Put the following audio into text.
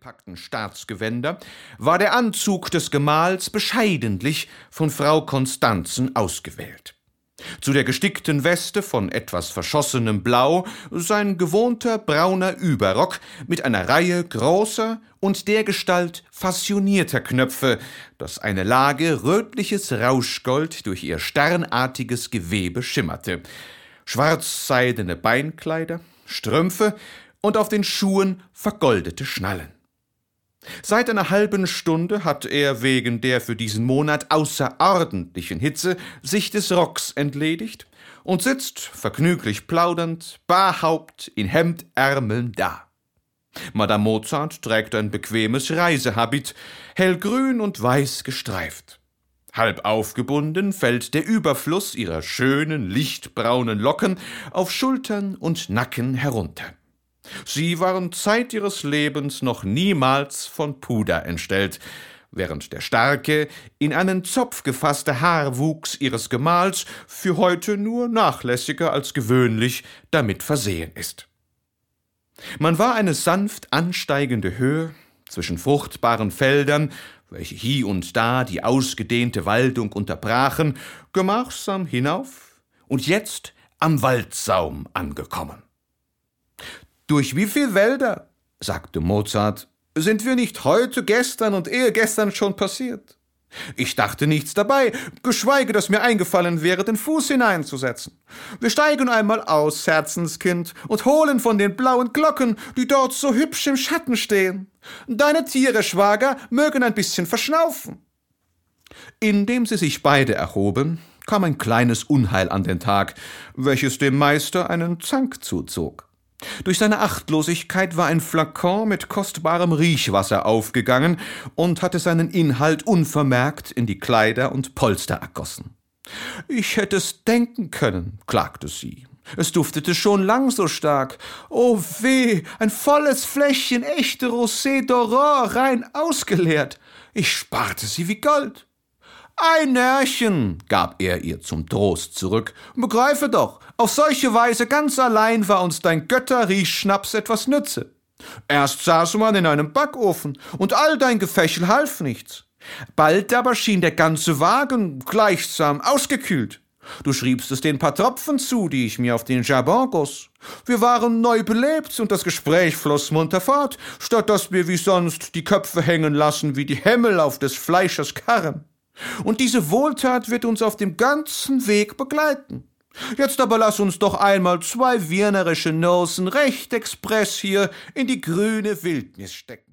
ausgepackten Staatsgewänder war der Anzug des Gemahls bescheidentlich von Frau Constanzen ausgewählt. Zu der gestickten Weste von etwas verschossenem Blau sein gewohnter brauner Überrock mit einer Reihe großer und dergestalt fassionierter Knöpfe, dass eine Lage rötliches Rauschgold durch ihr sternartiges Gewebe schimmerte, schwarzseidene Beinkleider, Strümpfe und auf den Schuhen vergoldete Schnallen. Seit einer halben Stunde hat er wegen der für diesen Monat außerordentlichen Hitze sich des Rocks entledigt und sitzt, vergnüglich plaudernd, barhaupt in Hemdärmeln da. Madame Mozart trägt ein bequemes Reisehabit, hellgrün und weiß gestreift. Halb aufgebunden fällt der Überfluss ihrer schönen, lichtbraunen Locken auf Schultern und Nacken herunter. Sie waren Zeit ihres Lebens noch niemals von Puder entstellt, während der starke, in einen Zopf gefasste Haarwuchs ihres Gemahls für heute nur nachlässiger als gewöhnlich damit versehen ist. Man war eine sanft ansteigende Höhe zwischen fruchtbaren Feldern, welche hie und da die ausgedehnte Waldung unterbrachen, gemachsam hinauf und jetzt am Waldsaum angekommen. »Durch wie viel Wälder«, sagte Mozart, »sind wir nicht heute, gestern und ehegestern schon passiert? Ich dachte nichts dabei, geschweige, dass mir eingefallen wäre, den Fuß hineinzusetzen. Wir steigen einmal aus, Herzenskind, und holen von den blauen Glocken, die dort so hübsch im Schatten stehen. Deine Tiere, Schwager, mögen ein bisschen verschnaufen.« Indem sie sich beide erhoben, kam ein kleines Unheil an den Tag, welches dem Meister einen Zank zuzog. Durch seine Achtlosigkeit war ein Flakon mit kostbarem Riechwasser aufgegangen und hatte seinen Inhalt unvermerkt in die Kleider und Polster ergossen. »Ich hätte es denken können«, klagte sie. »Es duftete schon lang so stark. Oh weh, ein volles Fläschchen echte Rosé d'Aurore, rein ausgeleert. Ich sparte sie wie Gold.« »Ein Närrchen«, gab er ihr zum Trost zurück. »Begreife doch, auf solche Weise ganz allein war uns dein Götterriechschnaps etwas nütze. Erst saß man in einem Backofen, und all dein Gefächel half nichts. Bald aber schien der ganze Wagen gleichsam ausgekühlt. Du schriebst es den paar Tropfen zu, die ich mir auf den Jabon goss. Wir waren neu belebt, und das Gespräch floss munter fort, statt dass wir wie sonst die Köpfe hängen lassen wie die Hämmel auf des Fleischers Karren. Und diese Wohltat wird uns auf dem ganzen Weg begleiten. Jetzt aber lass uns doch einmal 2 wienerische Nosen recht express hier in die grüne Wildnis stecken.«